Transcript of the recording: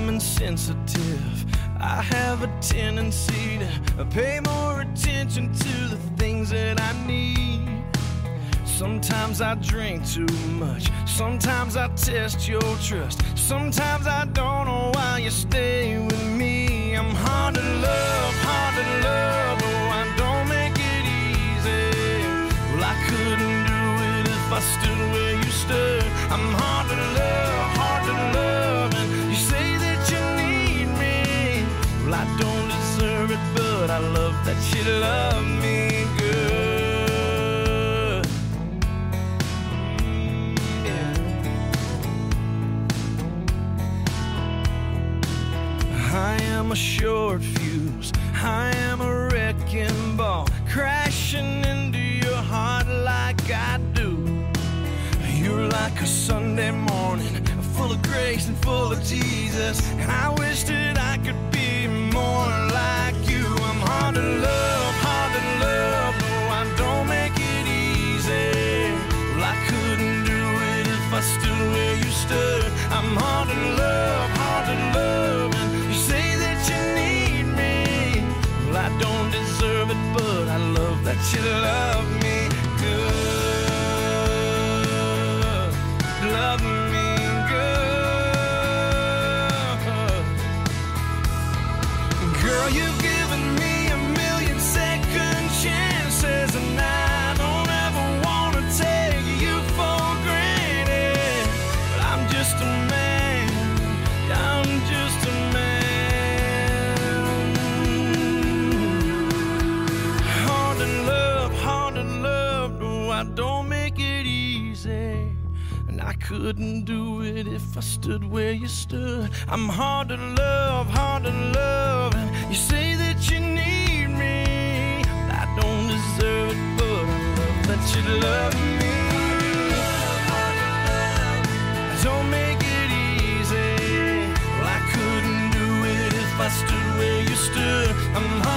I'm insensitive. I have a tendency to pay more attention to the things that I need. Sometimes I drink too much. Sometimes I test your trust. Sometimes I don't know why you stay with me. I'm hard to love, oh, I don't make it easy. Well, I couldn't do it if I stood where you stood. I'm hard to love, and you say that you need me. Well, I don't deserve it, but I love that you love me good. Yeah. I am a short fuse, I am a wrecking ball, crashing into your heart like I do. You're like a Sunday morning, full of grace and full of Jesus, and I wish that I could be more like you. I'm hard to love, no, I don't make it easy. Well, I couldn't do it if I stood where you stood. I'm hard to love, and you say that you need me. Well, I don't deserve it, but I love that you love me good. Love me good. Girl, you've given me a million second chances, and I don't ever want to take you for granted. But I'm just a man, I'm just a man. Hard to love, no, I don't make it easy. I couldn't do it if I stood where you stood. I'm hard to love, and you say that you need me. I don't deserve it, but I love that you love me. Don't make it easy. Well, I couldn't do it if I stood where you stood. I'm